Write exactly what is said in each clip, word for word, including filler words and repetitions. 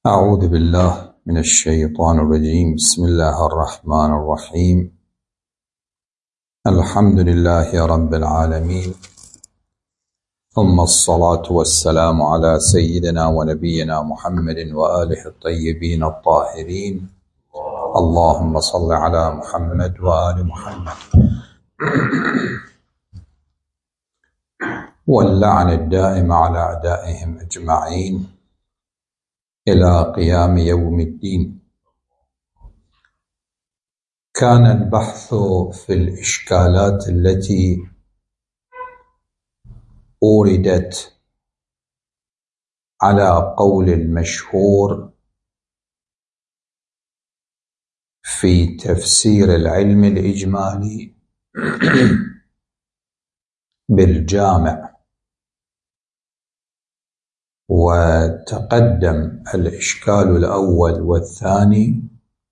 أعوذ بالله من الشيطان الرجيم. بسم الله الرحمن الرحيم. الحمد لله رب العالمين، ثم الصلاة والسلام على سيدنا ونبينا محمد وآله الطيبين الطاهرين. اللهم صل على محمد وآل محمد. واللعن الدائم على أعدائهم أجمعين إلى قيام يوم الدين. كان البحث في الإشكالات التي أوردت على قول المشهور في تفسير العلم الإجمالي بالجامع، وتقدم الإشكال الأول والثاني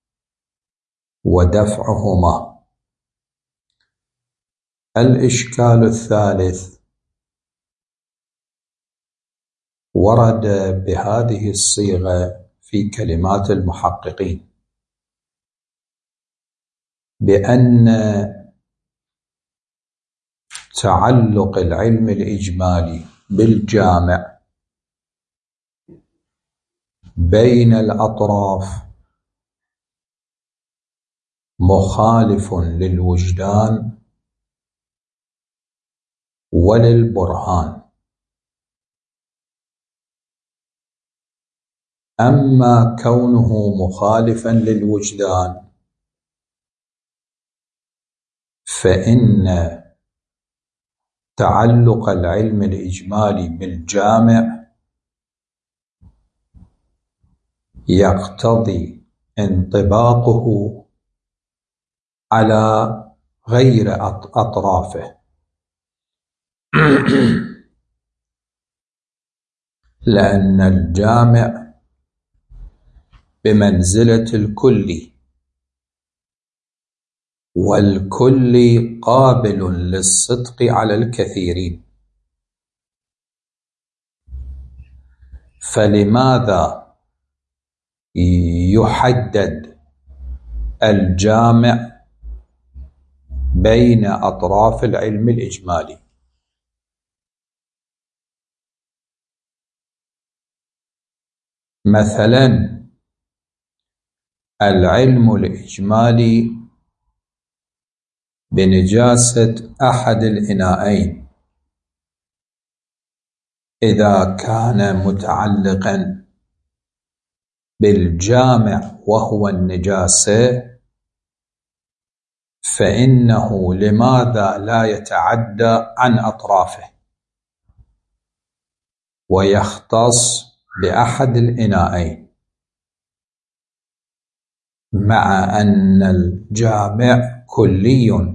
ودفعهما. الإشكال الثالث ورد بهذه الصيغة في كلمات المحققين، بأن تعلق العلم الإجمالي بالجامع بين الأطراف مخالف للوجدان وللبرهان. أما كونه مخالفا للوجدان فإن تعلق العلم الإجمالي بالجامع يقتضي انطباقه على غير أطرافه، لأن الجامع بمنزلة الكلي، والكلي قابل للصدق على الكثيرين، فلماذا يحدد الجامع بين أطراف العلم الإجمالي؟ مثلا العلم الإجمالي بنجاسة أحد الإناءين إذا كان متعلقا بالجامع وهو النجاسة، فإنه لماذا لا يتعدى عن أطرافه ويختص بأحد الإناءين، مع أن الجامع كلي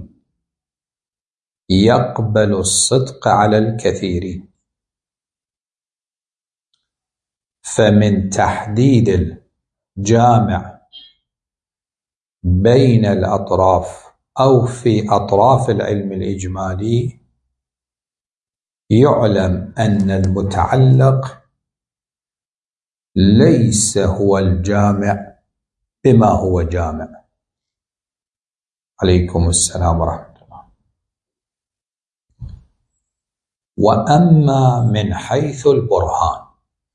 يقبل الصدق على الكثيرين؟ فمن تحديد الجامع بين الأطراف أو في أطراف العلم الإجمالي يعلم أن المتعلق ليس هو الجامع بما هو جامع. عليكم السلام ورحمة الله. وأما من حيث البرهان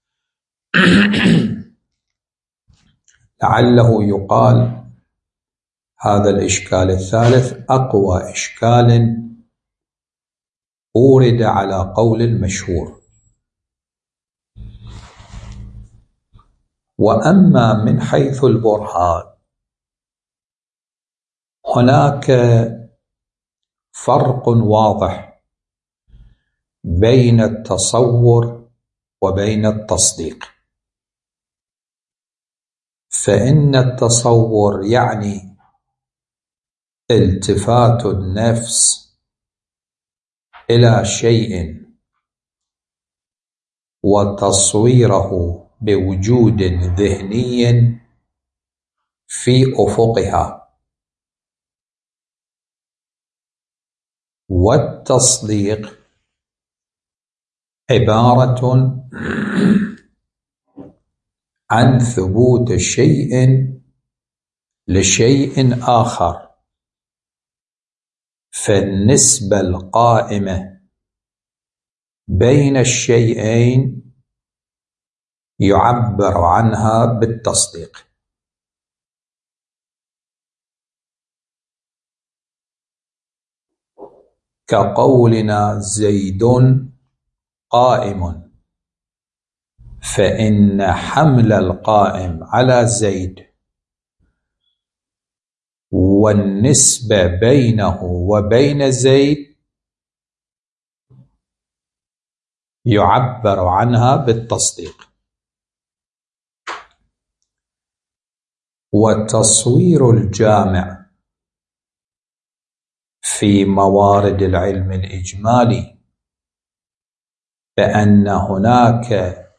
لعله يقال هذا الإشكال الثالث أقوى إشكال أورد على قول المشهور. وأما من حيث البرهان هناك فرق واضح بين التصور وبين التصديق. فإن التصور يعني التفات النفس إلى شيء وتصويره بوجود ذهني في أفقها، والتصديق عبارة عن ثبوت شيء لشيء آخر، فالنسبة القائمة بين الشيئين يعبر عنها بالتصديق. كقولنا زيد قائم، فإن حمل القائم على زيد والنسبة بينه وبين زيد يعبر عنها بالتصديق. وتصوير الجامع في موارد العلم الإجمالي بأن هناك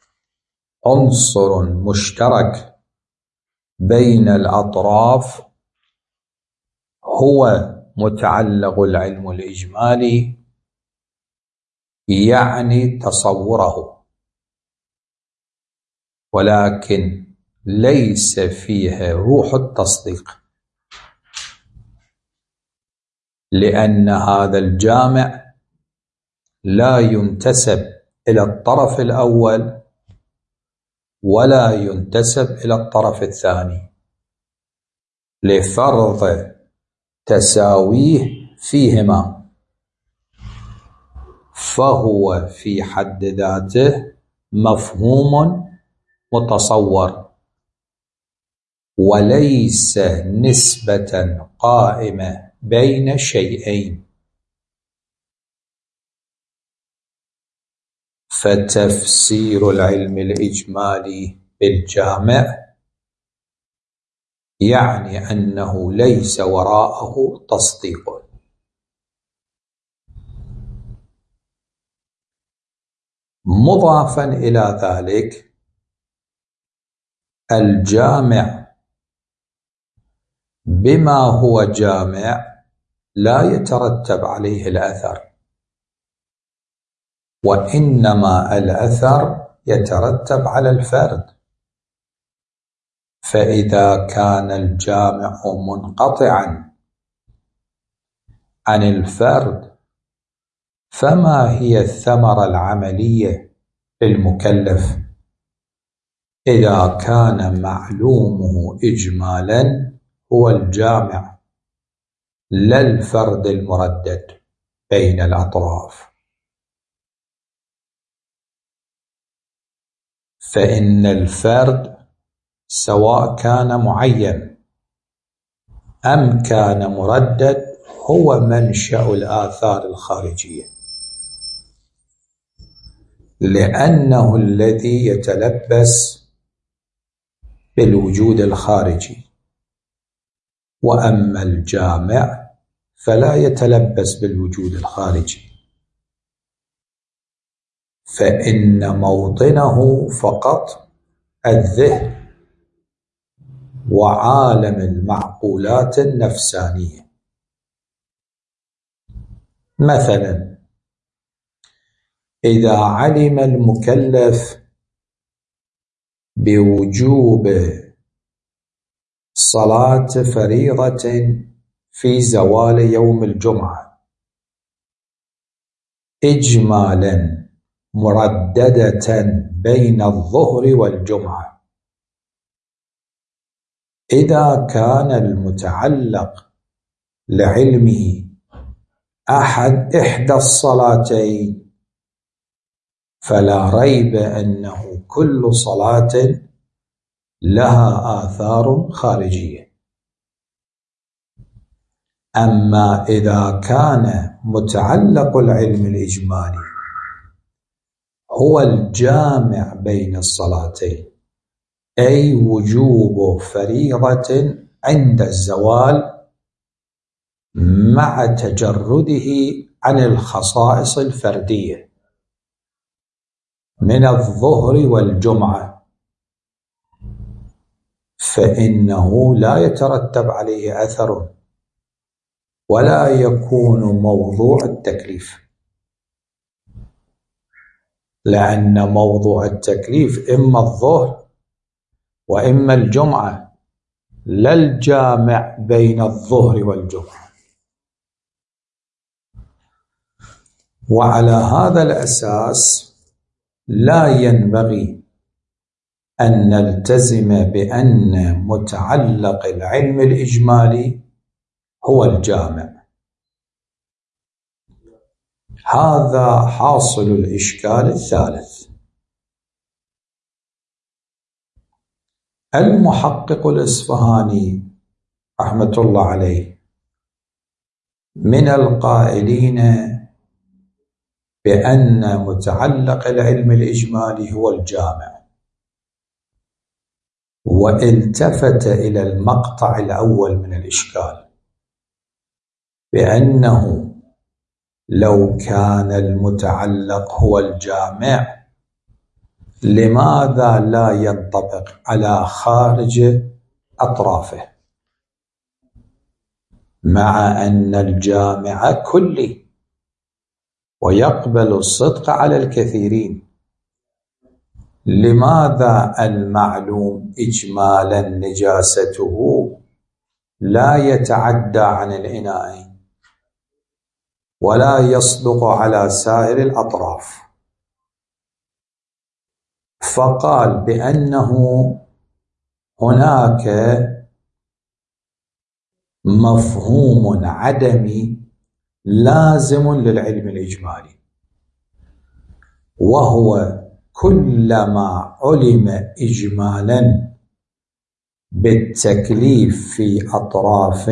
عنصر مشترك بين الأطراف هو متعلق العلم الإجمالي، يعني تصوره، ولكن ليس فيها روح التصديق، لأن هذا الجامع لا ينتسب إلى الطرف الأول ولا ينتسب إلى الطرف الثاني لفرض تساويه فيهما، فهو في حد ذاته مفهوم متصور وليس نسبة قائمة بين شيئين. فتفسير العلم الإجمالي بالجامع يعني أنه ليس وراءه تصديق. مضافا إلى ذلك الجامع بما هو جامع لا يترتب عليه الأثر، وإنما الأثر يترتب على الفرد. فإذا كان الجامع منقطعا عن الفرد فما هي الثمرة العملية للمكلف إذا كان معلومه إجمالا هو الجامع لا الفرد المردد بين الأطراف؟ فإن الفرد سواء كان معين أم كان مردد هو منشأ الآثار الخارجية، لأنه الذي يتلبس بالوجود الخارجي، وأما الجامع فلا يتلبس بالوجود الخارجي، فإن موطنه فقط الذهن وعالم المعقولات النفسانية. مثلا إذا علم المكلف بوجوب صلاة فريضة في زوال يوم الجمعة إجمالا مرددة بين الظهر والجمعة، إذا كان المتعلق لعلمه أحد إحدى الصلاتين فلا ريب أنه كل صلاة لها آثار خارجية. أما إذا كان متعلق العلم الإجمالي هو الجامع بين الصلاتين، أي وجوب فريضة عند الزوال مع تجرده عن الخصائص الفردية من الظهر والجمعة، فإنه لا يترتب عليه أثر ولا يكون موضوع التكليف، لأن موضوع التكليف إما الظهر وإما الجمعة، لا الجامع بين الظهر والجمعة. وعلى هذا الأساس لا ينبغي أن نلتزم بأن متعلق العلم الإجمالي هو الجامع. هذا حاصل الإشكال الثالث. المحقق الإصفهاني رحمة الله عليه من القائلين بأن متعلق العلم الإجمالي هو الجامع، والتفت إلى المقطع الأول من الإشكال بأنه لو كان المتعلق هو الجامع لماذا لا ينطبق على خارج أطرافه، مع أن الجامع كلي ويقبل الصدق على الكثيرين؟ لماذا المعلوم إجمالا نجاسته لا يتعدى عن الإناءين ولا يصدق على سائر الأطراف؟ فقال بأنه هناك مفهوم عدمي لازم للعلم الإجمالي، وهو كلما علم إجمالا بالتكليف في أطراف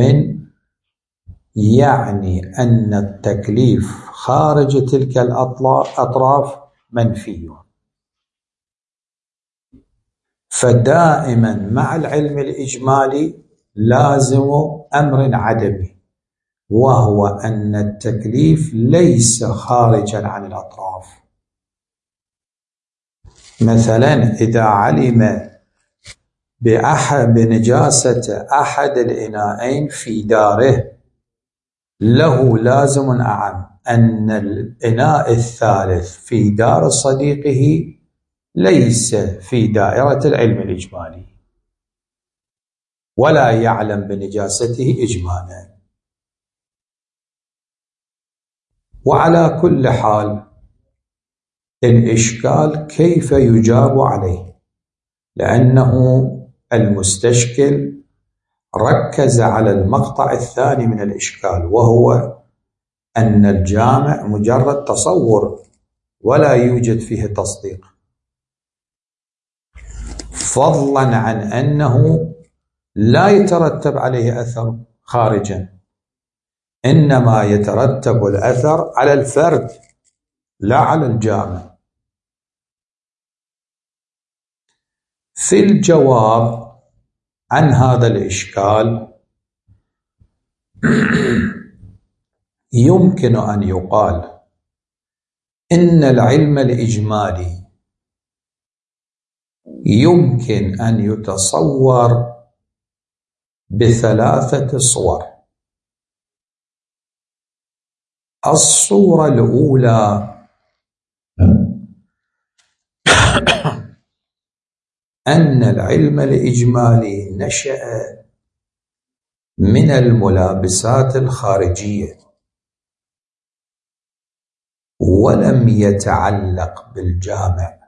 يعني أن التكليف خارج تلك الأطراف منفي. فدائما مع العلم الإجمالي لازم أمر عدمي، وهو أن التكليف ليس خارجا عن الأطراف. مثلا إذا علم بأحد بنجاسة أحد الإناءين في داره، له لازم أعم أن الإناء الثالث في دار صديقه ليس في دائرة العلم الإجمالي ولا يعلم بنجاسته إجمالا. وعلى كل حال الإشكال كيف يجاب عليه، لأنه المستشكل ركز على المقطع الثاني من الإشكال، وهو أن الجامع مجرد تصور ولا يوجد فيه تصديق، فضلا عن أنه لا يترتب عليه أثر خارجا، إنما يترتب الأثر على الفرد لا على الجامع. في الجواب عن هذا الإشكال يمكن أن يقال إن العلم الإجمالي يمكن أن يتصور بثلاثة صور. الصورة الأولى أن العلم الإجمالي نشأ من الملابسات الخارجية ولم يتعلق بالجامع،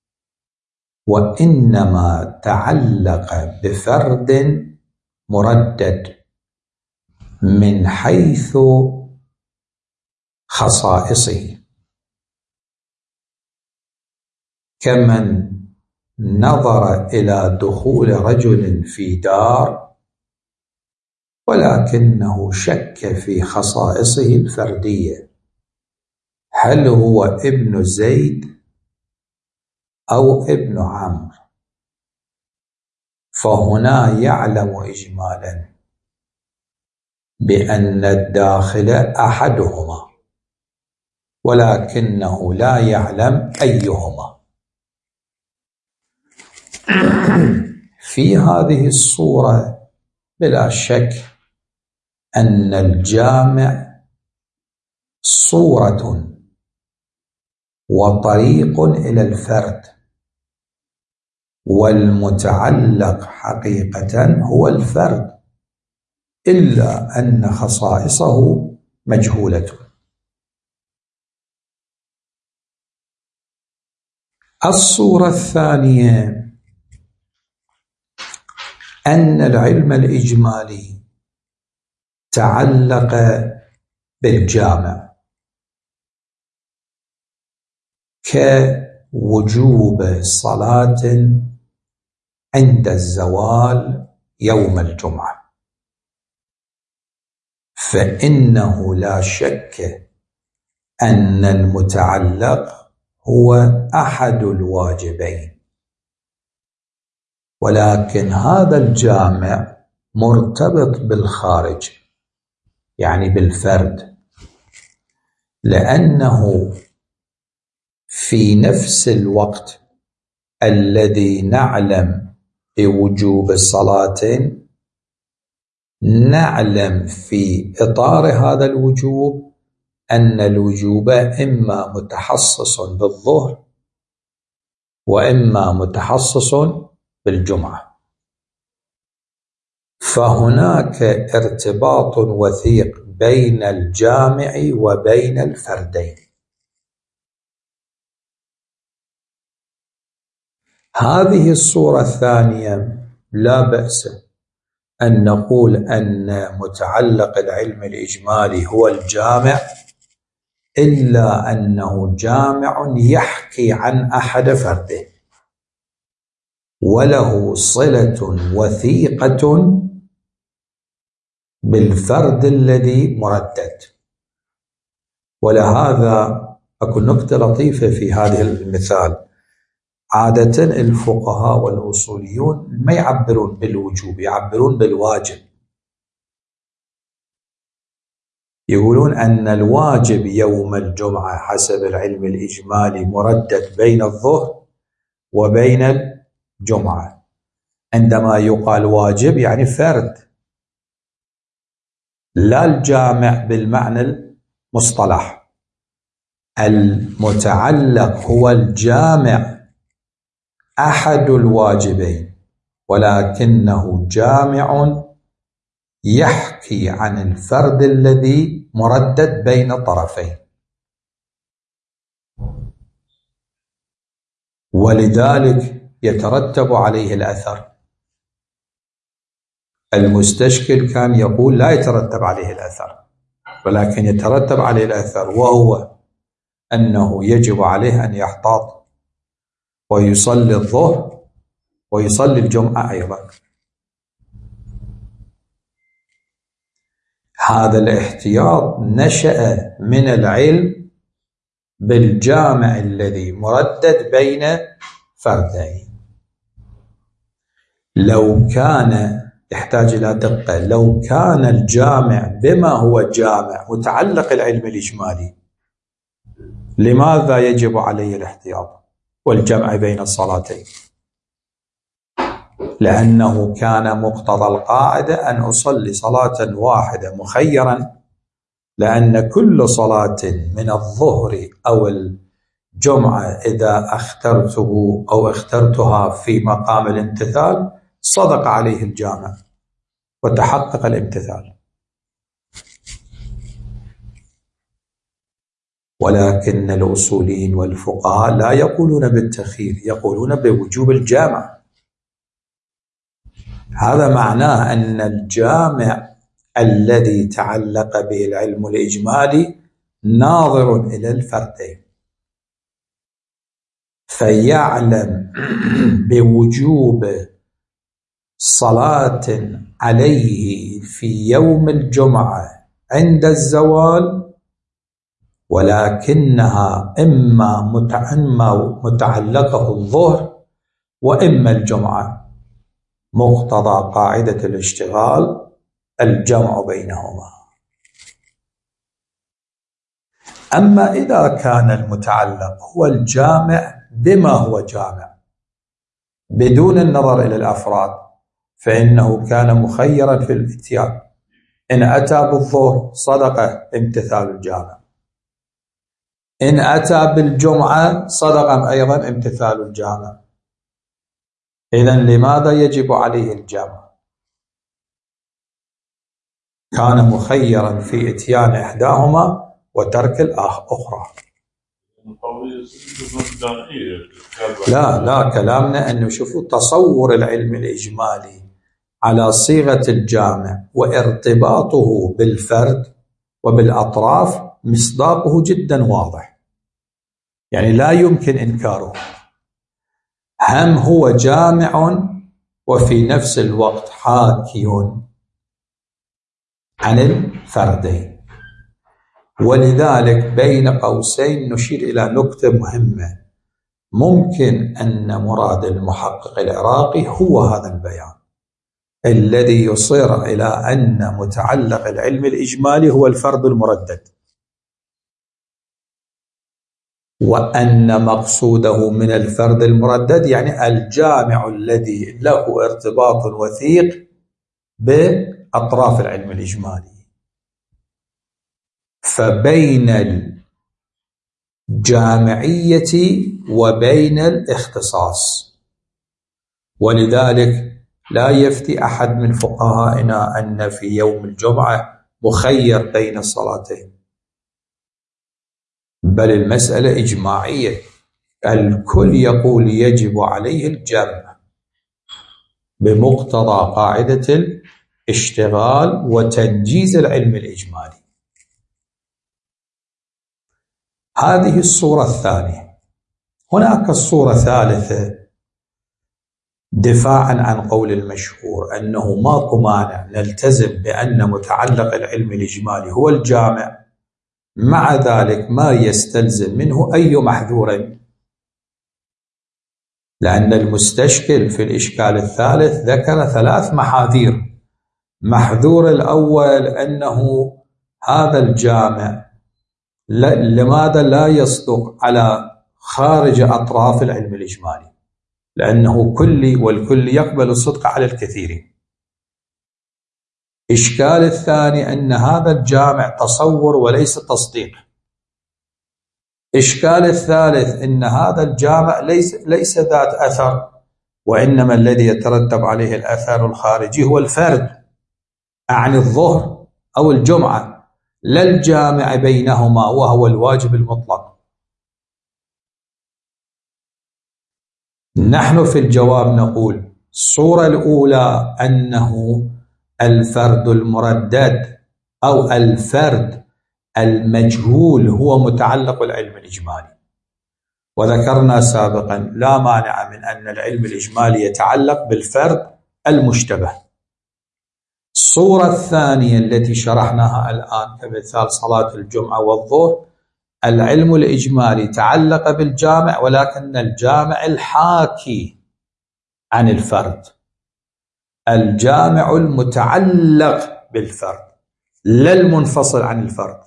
وإنما تعلق بفرد مردد من حيث خصائصه، كمن نظر إلى دخول رجل في دار ولكنه شك في خصائصه الفردية، هل هو ابن زيد أو ابن عمرو، فهنا يعلم إجمالا بأن الداخل أحدهما ولكنه لا يعلم أيهما. في هذه الصورة بلا شك أن الجامع صورة وطريق إلى الفرد، والمتعلق حقيقة هو الفرد، إلا أن خصائصه مجهولة. الصورة الثانية أن العلم الإجمالي تعلق بالجامع كوجوب صلاة عند الزوال يوم الجمعة، فإنه لا شك أن المتعلق هو أحد الواجبين، ولكن هذا الجامع مرتبط بالخارج، يعني بالفرد، لأنه في نفس الوقت الذي نعلم بوجوب الصلاتين نعلم في إطار هذا الوجوب أن الوجوب إما متحصص بالظهر وإما متحصص بالجمعة، فهناك ارتباط وثيق بين الجامع وبين الفردين. هذه الصورة الثانية لا بأس أن نقول أن متعلق العلم الإجمالي هو الجامع، إلا أنه جامع يحكي عن أحد فرده وله صلة وثيقة بالفرد الذي مردد. ولهذا أكون نقطة لطيفة في هذا المثال، عادة الفقهاء والأصوليون ما يعبرون بالوجوب، يعبرون بالواجب، يقولون أن الواجب يوم الجمعة حسب العلم الإجمالي مردد بين الظهر وبين الجمعة. عندما يقال واجب يعني فرد، لا الجامع بالمعنى المصطلح. المتعلق هو الجامع أحد الواجبين، ولكنه جامع يحكي عن الفرد الذي مردد بين الطرفين، ولذلك يترتب عليه الأثر. المستشكل كان يقول لا يترتب عليه الأثر، ولكن يترتب عليه الأثر، وهو أنه يجب عليه أن يحتاط ويصلي الظهر ويصلي الجمعة أيضا. هذا الاحتياط نشأ من العلم بالجامع الذي مردد بين فردين. لو كان يحتاج إلى دقة، لو كان الجامع بما هو جامع متعلق العلم الإجمالي، لماذا يجب عليه الاحتياط والجمع بين الصلاتين؟ لأنه كان مقتضى القاعدة أن أصلي صلاة واحدة مخيرا، لأن كل صلاة من الظهر أو الجمعة إذا اخترته أو اخترتها في مقام الامتثال صدق عليه الجامع وتحقق الامتثال. ولكن الأصوليين والفقهاء لا يقولون بالتخيير، يقولون بوجوب الجامع. هذا معناه أن الجامع الذي تعلق به العلم الإجمالي ناظر إلى الفردين، فيعلم بوجوب صلاة عليه في يوم الجمعة عند الزوال، ولكنها إما متعلقه الظهر وإما الجمعة، مقتضى قاعدة الاشتغال الجمع بينهما. أما إذا كان المتعلق هو الجامع بما هو جامع بدون النظر إلى الأفراد، فإنه كان مخيرا في الاتيان، إن أتى بالظهر صدق امتثال الجامع، إن أتى بالجمعة صدق أيضا امتثال الجامع. إذن لماذا يجب عليه الجمع؟ كان مخيرا في إتيان إحداهما وترك الأخرى. لا لا كلامنا أنه شوفوا تصور العلم الإجمالي على صيغة الجامع وارتباطه بالفرد وبالأطراف مصداقه جدا واضح، يعني لا يمكن إنكاره. هم هو جامع وفي نفس الوقت حاكي عن الفردين. ولذلك بين قوسين نشير إلى نقطة مهمة، ممكن أن مراد المحقق العراقي هو هذا البيان الذي يصير إلى أن متعلق العلم الإجمالي هو الفرد المردد، وأن مقصوده من الفرد المردد يعني الجامع الذي له ارتباط وثيق بأطراف العلم الإجمالي. فبين الجامعية وبين الاختصاص، ولذلك لا يفتي أحد من فقهائنا أن في يوم الجمعة مخير بين الصلاتين، بل المسألة إجماعية، الكل يقول يجب عليه الجمع بمقتضى قاعدة الاشتغال وتنجيز العلم الإجمالي. هذه الصورة الثانية. هناك الصورة الثالثة دفاعا عن قول المشهور أنه ماكو مانع نلتزم بأن متعلق العلم الإجمالي هو الجامع، مع ذلك ما يستلزم منه أي محذور، لأن المستشكل في الإشكال الثالث ذكر ثلاث محاذير. محذور الأول أنه هذا الجامع لماذا لا يصدق على خارج أطراف العلم الإجمالي، لأنه كلي والكل يقبل الصدق على الكثيرين. إشكال الثاني أن هذا الجامع تصور وليس تصديق. إشكال الثالث أن هذا الجامع ليس, ليس ذات أثر، وإنما الذي يترتب عليه الأثر الخارجي هو الفرد، أعني الظهر أو الجمعة، لا الجامع بينهما وهو الواجب المطلق. نحن في الجواب نقول الصورة الأولى أنه الفرد المردد أو الفرد المجهول هو متعلق العلم الإجمالي، وذكرنا سابقا لا مانع من أن العلم الإجمالي يتعلق بالفرد المشتبه. الصورة الثانية التي شرحناها الآن كمثال صلاة الجمعة والظهر، العلم الإجمالي تعلق بالجامع ولكن الجامع الحاكي عن الفرد، الجامع المتعلق بالفرد لا المنفصل عن الفرد.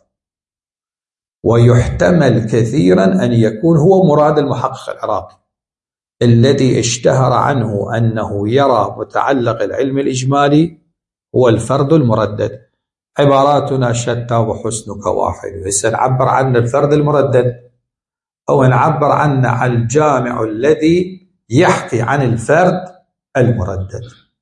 ويحتمل كثيرا أن يكون هو مراد المحقق العراقي الذي اشتهر عنه أنه يرى متعلق العلم الإجمالي هو الفرد المردد. عباراتنا شتى وحسنك واحد، هسه نعبر عن الفرد المردد أو نعبر عنه عن الجامع الذي يحكي عن الفرد المردد.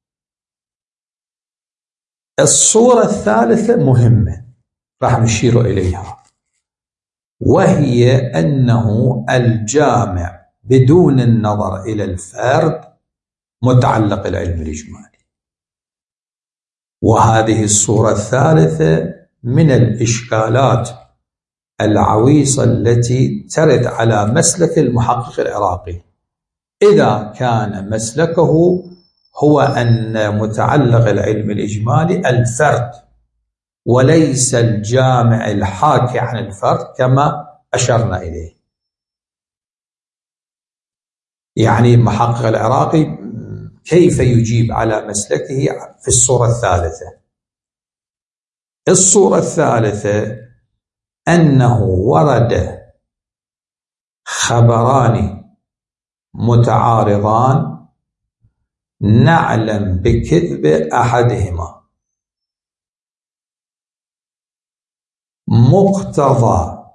الصورة الثالثة مهمة راح نشير إليها، وهي أنه الجامع بدون النظر إلى الفرد متعلق العلم الإجمالي. وهذه الصورة الثالثة من الإشكالات العويصة التي ترد على مسلك المحقق العراقي، إذا كان مسلكه هو أن متعلق العلم الإجمالي الفرد وليس الجامع الحاكي عن الفرد كما أشرنا إليه. يعني محقق العراقي كيف يجيب على مسلكه في الصورة الثالثة؟ الصورة الثالثة أنه ورد خبران متعارضان نعلم بكذب أحدهما، مقتضى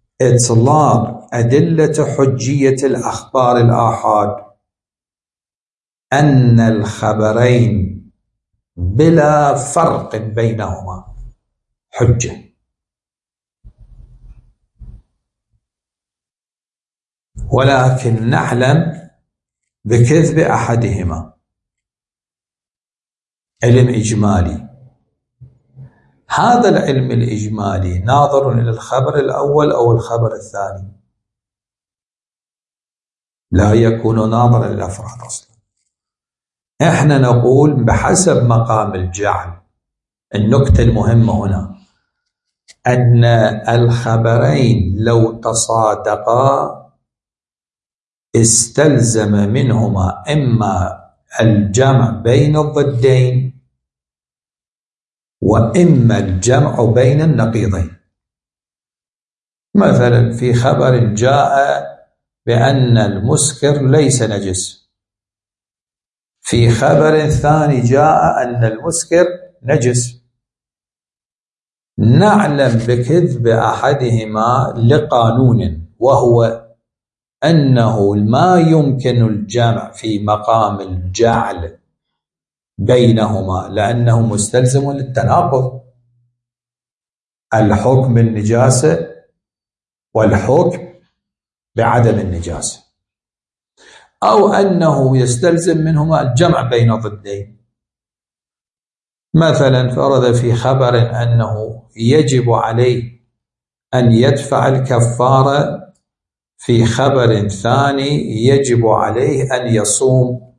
إطلاق أدلة حجية الأخبار الآحاد أن الخبرين بلا فرق بينهما حجة، ولكن نعلم بكذب أحدهما. علم إجمالي، هذا العلم الإجمالي ناظر إلى الخبر الأول أو الخبر الثاني، لا يكون ناظرا للأفراد أصلا. إحنا نقول بحسب مقام الجعل. النكتة المهمة هنا أن الخبرين لو تصادقا استلزم منهما إما الجمع بين الضدين وإما الجمع بين النقيضين. مثلا في خبر جاء بأن المسكر ليس نجس، في خبر ثاني جاء أن المسكر نجس، نعلم بكذب أحدهما لقانون، وهو أنه ما يمكن الجمع في مقام الجعل بينهما لأنه مستلزم للتناقض، الحكم بالنجاسة والحكم بعدم النجاسة، أو أنه يستلزم منهما الجمع بين ضدين. مثلا فرض في خبر أنه يجب عليه أن يدفع الكفارة، في خبر ثاني يجب عليه أن يصوم،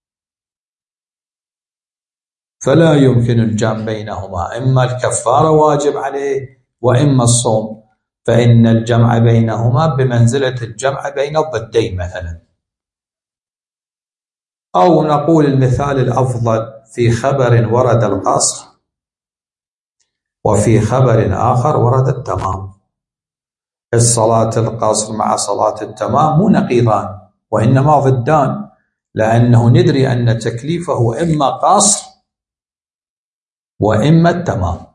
فلا يمكن الجمع بينهما، إما الكفارة واجب عليه وإما الصوم، فإن الجمع بينهما بمنزلة الجمع بين الضدين مثلا. أو نقول المثال الأفضل في خبر ورد القصر وفي خبر آخر ورد التمام. الصلاة القصر مع صلاة التمام مو نقيضان وإنما ضدان، لأنه ندري أن تكليفه إما قصر وإما التمام،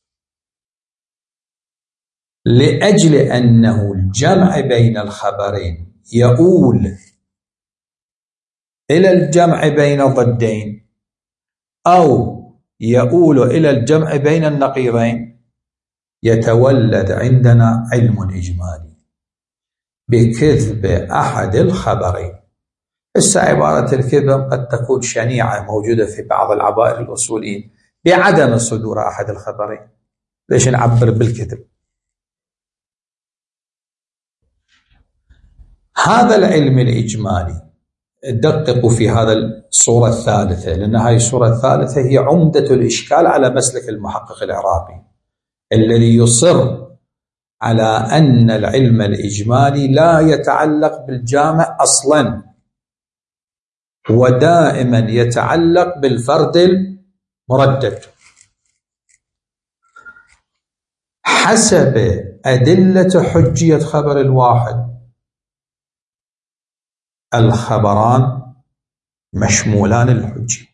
لأجل أنه الجمع بين الخبرين يؤول إلى الجمع بين ضدين أو يؤول إلى الجمع بين النقيضين، يتولد عندنا علم إجمالي بكذب أحد الخبرين. هسه عبارة الكذب قد تكون شنيعة موجودة في بعض العبائر الأصوليين بعدم صدور أحد الخبرين. ليش نعبر بالكذب؟ هذا العلم الإجمالي دققوا في هذا الصورة الثالثة، لأن هذه الصورة الثالثة هي عمدة الإشكال على مسلك المحقق العراقي الذي يصر على أن العلم الإجمالي لا يتعلق بالجامع أصلا، ودائما يتعلق بالفرد المردد. حسب أدلة حجية خبر الواحد، الخبران مشمولان للحجية،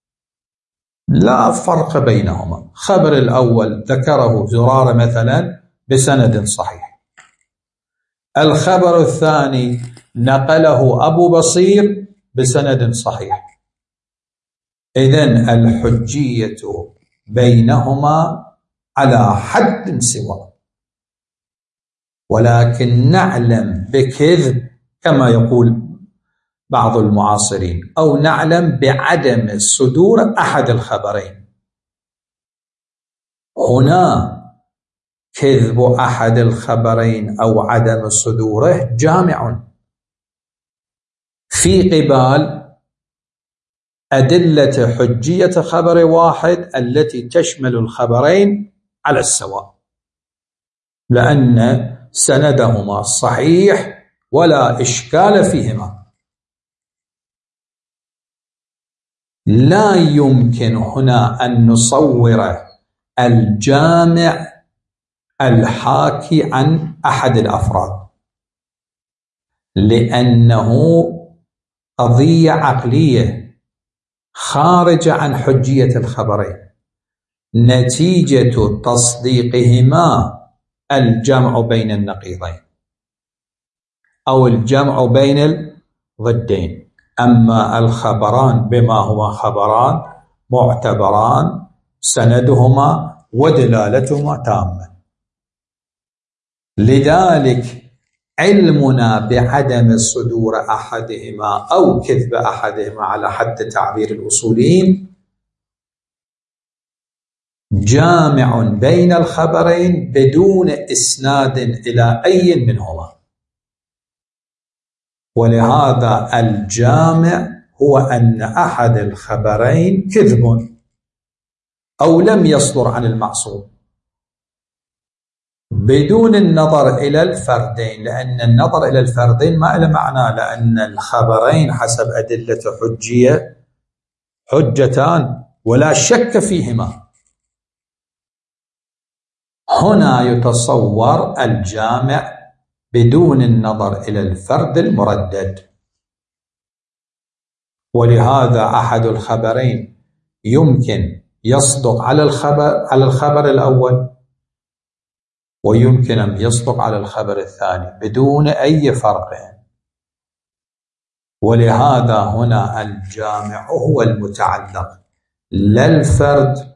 لا فرق بينهما. خبر الأول ذكره زرارة مثلا بسند صحيح، الخبر الثاني نقله أبو بصير بسند صحيح، إذن الحجية بينهما على حد سواء، ولكن نعلم بكذب كما يقول بعض المعاصرين، أو نعلم بعدم صدور أحد الخبرين. هنا كذب أحد الخبرين أو عدم صدوره جامع في قبال أدلة حجية خبر واحد التي تشمل الخبرين على السواء، لأن سندهما صحيح ولا إشكال فيهما. لا يمكن هنا أن نصور الجامع الحاكي عن أحد الأفراد، لأنه قضية عقلية خارجة عن حجية الخبرين، نتيجة تصديقهما الجمع بين النقيضين أو الجمع بين الضدين. أما الخبران بما هما خبران معتبران سندهما ودلالتهما تامة. لذلك علمنا بعدم صدور أحدهما أو كذب أحدهما على حد تعبير الأصوليين جامع بين الخبرين بدون إسناد إلى أي منهما. ولهذا الجامع هو أن أحد الخبرين كذب أو لم يصدر عن المعصوم بدون النظر إلى الفردين، لأن النظر إلى الفردين ما له معنى، لأن الخبرين حسب أدلة حجية حجتان ولا شك فيهما. هنا يتصور الجامع بدون النظر إلى الفرد المردد. ولهذا أحد الخبرين يمكن يصدق على الخبر على الخبر الأول ويمكن أن يصدق على الخبر الثاني بدون أي فرق. ولهذا هنا الجامع هو المتعلق لا الفرد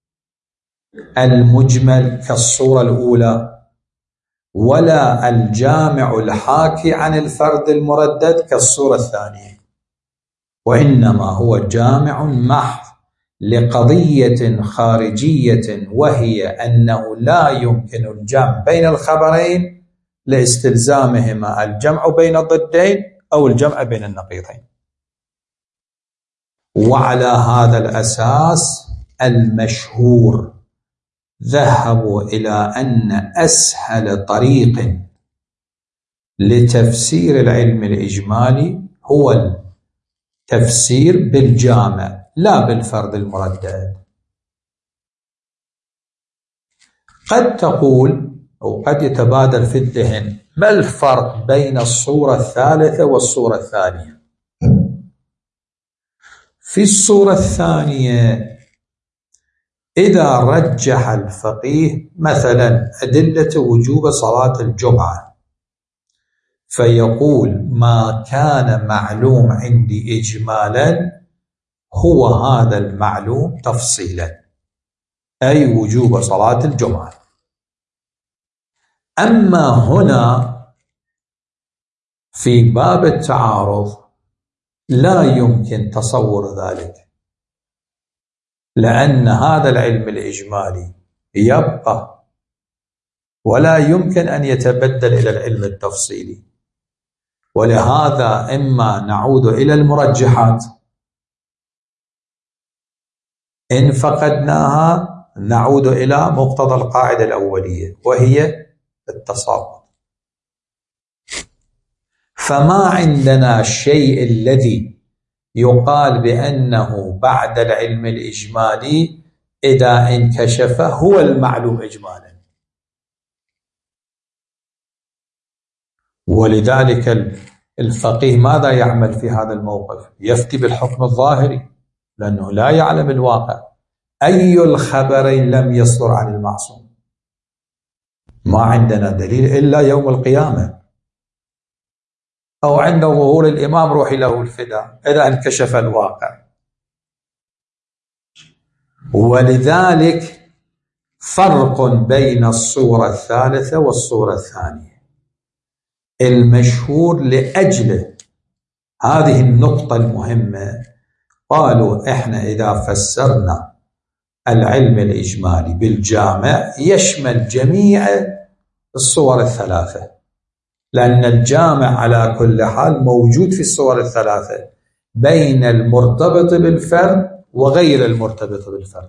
المجمل كالصورة الأولى ولا الجامع الحاكي عن الفرد المردد كالصورة الثانية، وإنما هو جامع محض لقضية خارجية، وهي أنه لا يمكن الجمع بين الخبرين لاستلزامهما الجمع بين الضدين أو الجمع بين النقيضين. وعلى هذا الأساس المشهور ذهبوا إلى أن أسهل طريق لتفسير العلم الإجمالي هو التفسير بالجامع لا بالفرد المردد. قد تقول أو قد يتبادر في الذهن ما الفرق بين الصورة الثالثة والصورة الثانية؟ في الصورة الثانية إذا رجح الفقيه مثلا أدلة وجوب صلاة الجمعة فيقول ما كان معلوم عندي إجمالا هو هذا المعلوم تفصيلا، أي وجوب صلاة الجمعة. أما هنا في باب التعارض لا يمكن تصور ذلك، لأن هذا العلم الإجمالي يبقى ولا يمكن أن يتبدل إلى العلم التفصيلي. ولهذا إما نعود إلى المرجحات، إن فقدناها نعود إلى مقتضى القاعدة الأولية وهي التصاوت. فما عندنا الشيء الذي يقال بأنه بعد العلم الإجمالي إذا انكشف هو المعلوم إجمالا. ولذلك الفقيه ماذا يعمل في هذا الموقف؟ يفتي بالحكم الظاهري لأنه لا يعلم الواقع. أي الخبرين لم يصدر عن المعصوم؟ ما عندنا دليل إلا يوم القيامة أو عند ظهور الإمام روحي له الفداء إذا انكشف الواقع. ولذلك فرق بين الصورة الثالثة والصورة الثانية. المشهور لأجل هذه النقطة المهمة قالوا إحنا إذا فسرنا العلم الإجمالي بالجامع يشمل جميع الصور الثلاثة، لأن الجامع على كل حال موجود في الصور الثلاثة بين المرتبط بالفرد وغير المرتبط بالفرد.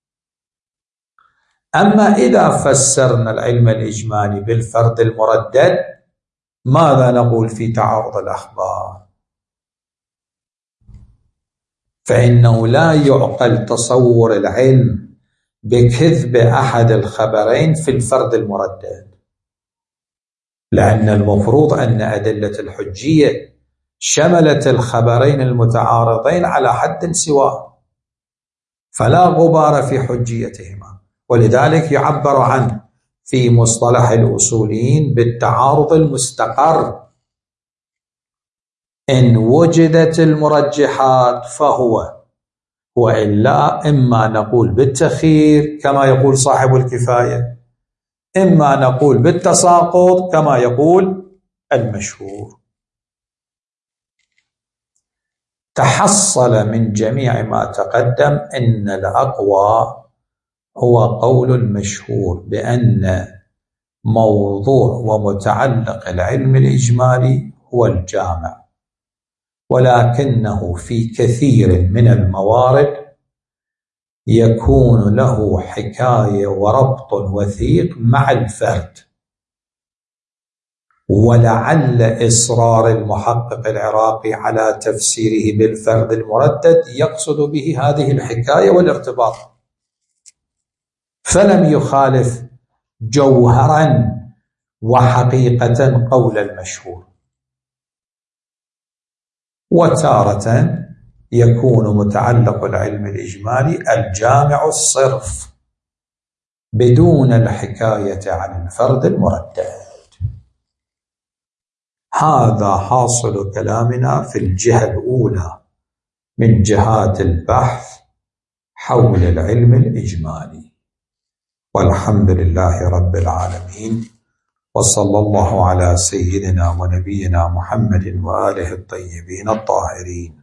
أما إذا فسرنا العلم الإجمالي بالفرد المردد ماذا نقول في تعارض الأخبار؟ فإنه لا يعقل تصور العلم بكذب أحد الخبرين في الفرد المردد، لأن المفروض أن أدلة الحجية شملت الخبرين المتعارضين على حد سواء فلا غبار في حجيتهما. ولذلك يعبر عنه في مصطلح الأصوليين بالتعارض المستقر. إن وجدت المرجحات فهو، وإلا إما نقول بالتخيير كما يقول صاحب الكفاية، إما نقول بالتساقط كما يقول المشهور. تحصل من جميع ما تقدم إن الأقوى هو قول المشهور بأن موضوع ومتعلق العلم الإجمالي هو الجامع، ولكنه في كثير من الموارد يكون له حكاية وربط وثيق مع الفرد، ولعل إصرار المحقق العراقي على تفسيره بالفرد المردد يقصد به هذه الحكاية والارتباط، فلم يخالف جوهرا وحقيقة قول المشهور. وتارة يكون متعلق العلم الإجمالي الجامع الصرف بدون الحكاية عن الفرد المردد. هذا حاصل كلامنا في الجهة الأولى من جهات البحث حول العلم الإجمالي، والحمد لله رب العالمين، وصلى الله على سيدنا ونبينا محمد وآله الطيبين الطاهرين.